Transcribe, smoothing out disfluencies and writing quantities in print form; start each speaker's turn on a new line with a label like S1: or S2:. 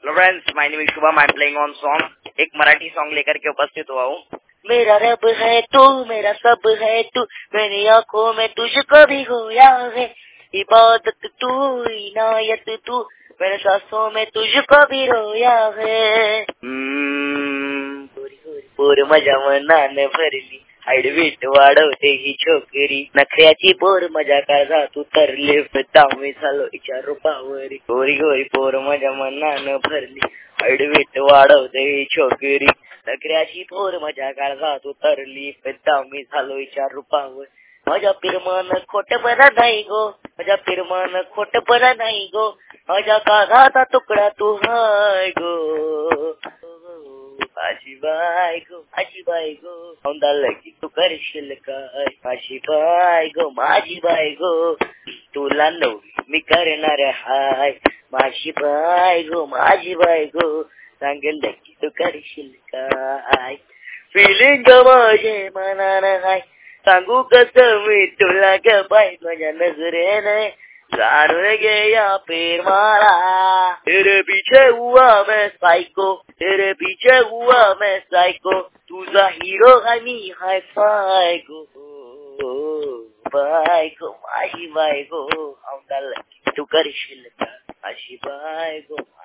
S1: Hello friends, my name is Shubham. I am playing on song. एक Marathi song लेकर के उपस्थित हुआ हूँ।
S2: मेरा रब है तू, मेरा सब है तू, मेरी आंखों में तुझको भी खोया है। इबादत तू, इनायत तू, मेरे सांसों में तुझको भी रोया है। पोर मजा मनाने भरली, हाडवीट वाढवते ही छोकरी, नखऱ्याची पोर मजा काढा तू तरले दामी झालो हिच्या रूपावरी. गोरी गोरी पोर मजा मनाने भरली, हाडवीट वाढवते ही छोकरी, नखऱ्याची पोर मजा काढा तू तरली दामी झालो हिच्या रूपावर. माझ्या पिरमान खोट बरा नाही गो, माझ्या पिरमान खोट बरा नाही गो, माझ्या कानाचा तुकडा तू हाय गो. माझी बायको, माझी बायको, औंधाला की तू करशील काय. माझी बायको, माझी बायको, तुला नवरी मी करणार हाय. माझी बायको, माझी बायको, सांगेल की तू करशील काय. फिलिंग माझे मनानं हाय, सांगू कसं मी तुला ग बाय. माझ्या नजरेने जाणून घे या पेर मारा. तेरे पीछे हुआ मैं साइको, तेरे पीछे हुआ मैं साइको, तुझा हिरो आहे मी हाय फाय गो. बायको, माझी बायको, औंधाला तू करशील का. माझी बायको.